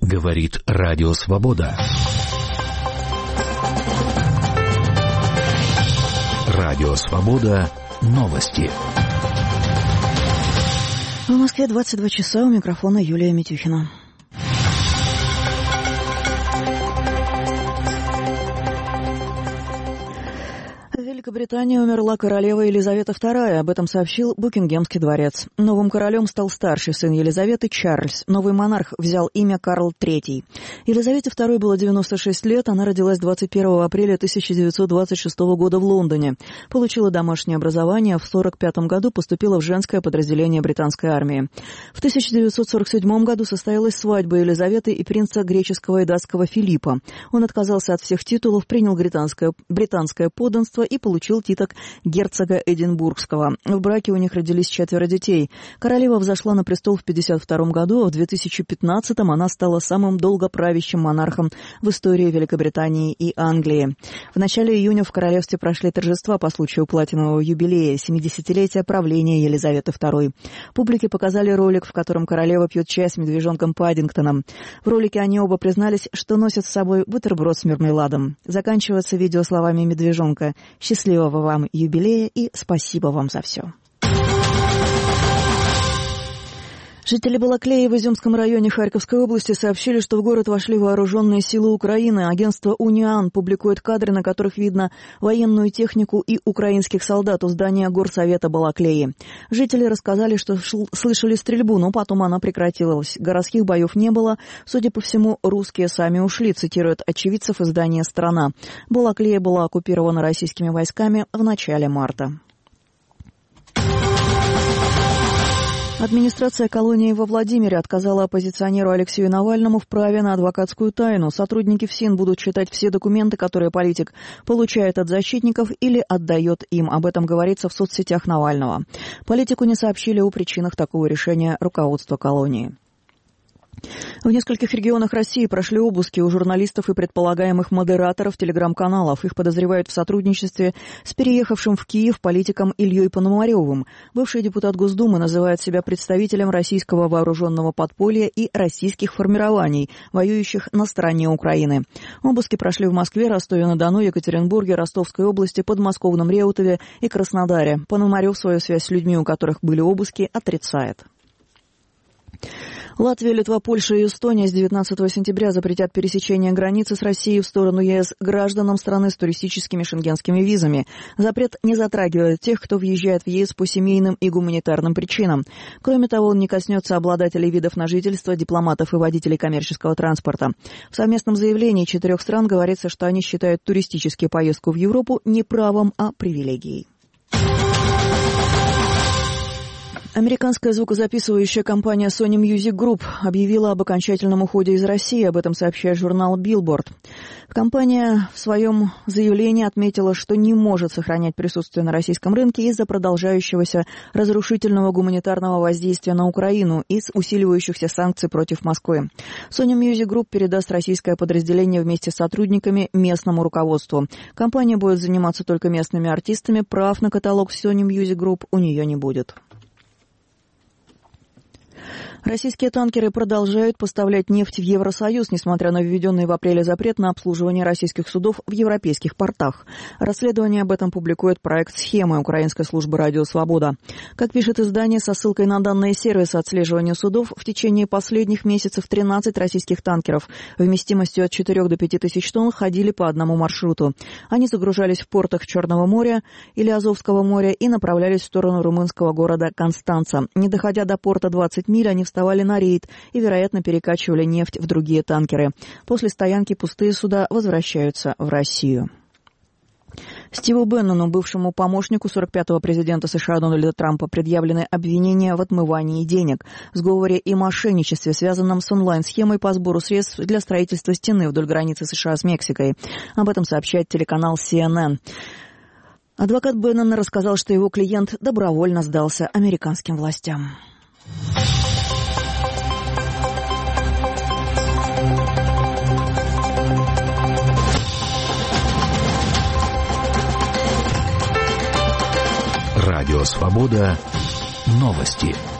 Говорит Радио Свобода. Радио Свобода. Новости. В Москве 22 часа, у микрофона Юлия Митюхина. В Великобритании умерла королева Елизавета II, об этом сообщил Букингемский дворец. Новым королем стал старший сын Елизаветы Чарльз. Новый монарх взял имя Карл III. Елизавете II было 96 лет, она родилась 21 апреля 1926 года в Лондоне. Получила домашнее образование, в 1945 году поступила в женское подразделение британской армии. В 1947 году состоялась свадьба Елизаветы и принца греческого и датского Филиппа. Он отказался от всех титулов, принял британское подданство и получил титул герцога Эдинбургского. В браке у них родились 4 детей. Королева взошла на престол в 1952 году, а в 2015 она стала самым долгоправящим монархом в истории Великобритании и Англии. В начале июня в королевстве прошли торжества по случаю платинового юбилея, 70-летия правления Елизаветы II. Публике показали ролик, в котором королева пьет чай с медвежонком Паддингтоном. В ролике они оба признались, что носят с собой бутерброд с мармеладом. Заканчивается видео словами медвежонка: «Счастливого вам юбилея и спасибо вам за все». Жители Балаклеи в Изюмском районе Харьковской области сообщили, что в город вошли вооруженные силы Украины. Агентство «Униан» публикует кадры, на которых видно военную технику и украинских солдат у здания горсовета Балаклеи. Жители рассказали, что слышали стрельбу, но потом она прекратилась. Городских боев не было. Судя по всему, русские сами ушли, цитирует очевидцев издания «Страна». Балаклея была оккупирована российскими войсками в начале марта. Администрация колонии во Владимире отказала оппозиционеру Алексею Навальному в праве на адвокатскую тайну. Сотрудники ФСИН будут читать все документы, которые политик получает от защитников или отдает им. Об этом говорится в соцсетях Навального. Политику не сообщили о причинах такого решения руководства колонии. В нескольких регионах России прошли обыски у журналистов и предполагаемых модераторов телеграм-каналов. Их подозревают в сотрудничестве с переехавшим в Киев политиком Ильей Пономаревым. Бывший депутат Госдумы называет себя представителем российского вооруженного подполья и российских формирований, воюющих на стороне Украины. Обыски прошли в Москве, Ростове-на-Дону, Екатеринбурге, Ростовской области, Подмосковном Реутове и Краснодаре. Пономарев свою связь с людьми, у которых были обыски, отрицает. Латвия, Литва, Польша и Эстония с 19 сентября запретят пересечение границы с Россией в сторону ЕС гражданам страны с туристическими шенгенскими визами. Запрет не затрагивает тех, кто въезжает в ЕС по семейным и гуманитарным причинам. Кроме того, он не коснется обладателей видов на жительство, дипломатов и водителей коммерческого транспорта. В совместном заявлении 4 стран говорится, что они считают туристическую поездку в Европу не правом, а привилегией. Американская звукозаписывающая компания Sony Music Group объявила об окончательном уходе из России, об этом сообщает журнал Billboard. Компания в своем заявлении отметила, что не может сохранять присутствие на российском рынке из-за продолжающегося разрушительного гуманитарного воздействия на Украину и усиливающихся санкций против Москвы. Sony Music Group передаст российское подразделение вместе с сотрудниками местному руководству. Компания будет заниматься только местными артистами, прав на каталог Sony Music Group у нее не будет. Российские танкеры продолжают поставлять нефть в Евросоюз, несмотря на введенный в апреле запрет на обслуживание российских судов в европейских портах. Расследование об этом публикует проект «Схемы» Украинской службы «Радио Свобода». Как пишет издание, со ссылкой на данные сервиса отслеживания судов, в течение последних месяцев 13 российских танкеров вместимостью от 4 до 5 тысяч тонн ходили по одному маршруту. Они загружались в портах Черного моря или Азовского моря и направлялись в сторону румынского города Констанца. Не доходя до порта 20 миль, они вставали на рейд и, вероятно, перекачивали нефть в другие танкеры. После стоянки пустые суда возвращаются в Россию. Стиву Беннону, бывшему помощнику 45-го президента США Дональда Трампа, предъявлены обвинения в отмывании денег, сговоре и мошенничестве, связанном с онлайн-схемой по сбору средств для строительства стены вдоль границы США с Мексикой. Об этом сообщает телеканал CNN. Адвокат Беннона рассказал, что его клиент добровольно сдался американским властям. Радио Свобода. Новости.